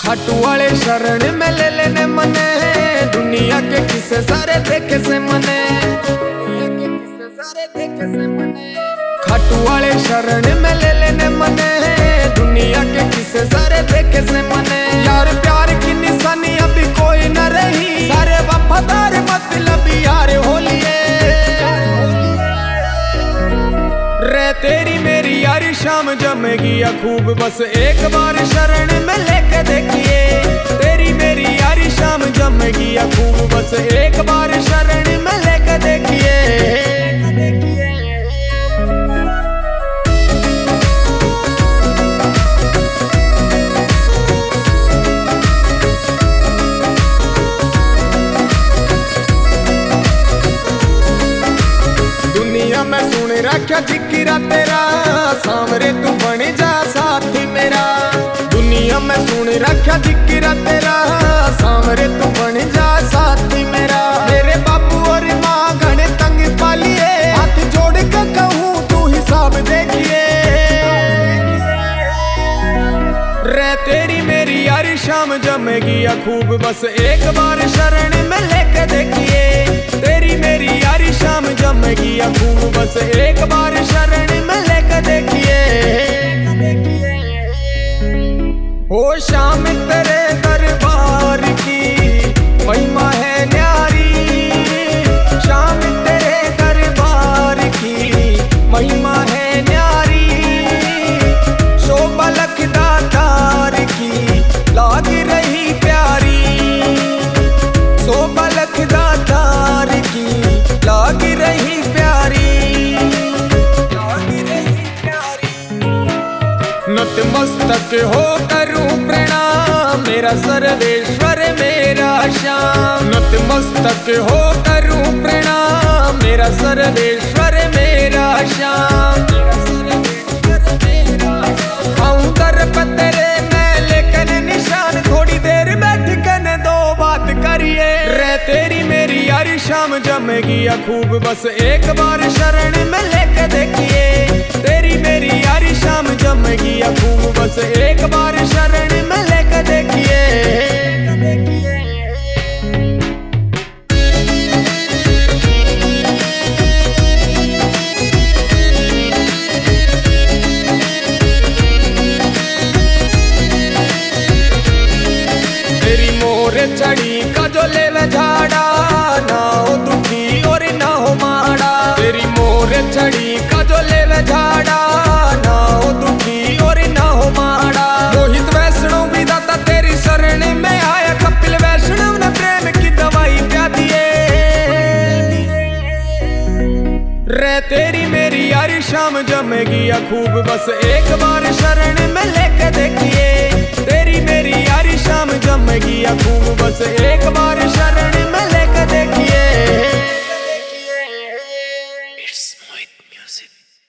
खाटू वाले शरण में ले लेने मने, दुनिया के किस्से सारे देखे से मने, खाटू वाले शरण में ले लेने मने, दुनिया के किस्से सारे देखे से मने। यार प्यार की निशानी अभी कोई न रही, सारे वफादार मतलब यार होलिए रे। तेरी मेरी यारी शाम जमेगी या खूब, बस एक बार शरण में लेके देखिए। तेरी मेरी यारी शाम जमेगी या खूब, बस एक बार शरण में लेके देखिए। दुनिया में सुन रखा जिक्रा तेरा, सामरे तू बन जा साथी मेरा। दुनिया में सुन रखा जिक्रा तेरा, सामरे तू बन जा साथी मेरा। मेरे बापू और माँ घने तंग पालिए, हाथ जोड़ के कहूँ तू हिसाब देखिए रे। तेरी मेरी यारी शाम जमेगी या खूब, बस एक बार शरण में लेके देखिए। तेरी मेरी यारी शाम जमेगी या खूब, बस एक बार शरण में लेके देखिए। हो शाम तेरे दरबार की महिमा है न्यारी, शाम तेरे दरबार की महिमा है न्यारी। शोभा लखदातार की लाग रही प्यारी, शोभा लखदातार की लाग रही प्यारी, लाग रही प्यारी। नतमस्तक हो करूं प्रणाम, मेरा सर्वेश्वर मेरा श्याम। नतमस्तक हो करूं प्रणाम, मेरा सर्वेश्वर मेरा श्याम। आऊं दर पर तेरे मैं लेकिन निशान, थोड़ी देर बैठ कर दो बात करिए रे। तेरी मेरी यारी शाम जमेगी या खूब, बस एक बार शरण में लेके देखिए। तेरी मेरी यारी शाम जमेगी या खूब, बस एक बार शरण में लेके देखिए। तेरी मोर चढ़ी का जो लेवे झाड़ा, ना हो दुखी और ना हो माड़ा। तेरी मोर चढ़ी का जो लेवे झाड़ा, ना हो दुखी और ना हो माड़ा। मोहित वैष्णव विधाता तेरी शरण में आया, कपिल वैष्णव ने प्रेम की दवाई प्या दिए रे। तेरी मेरी यारी शाम जमेगी या खूब, बस एक बार शरण में लेके देखिए। तेरी मेरी यारी शाम जमेगी या खूब, बस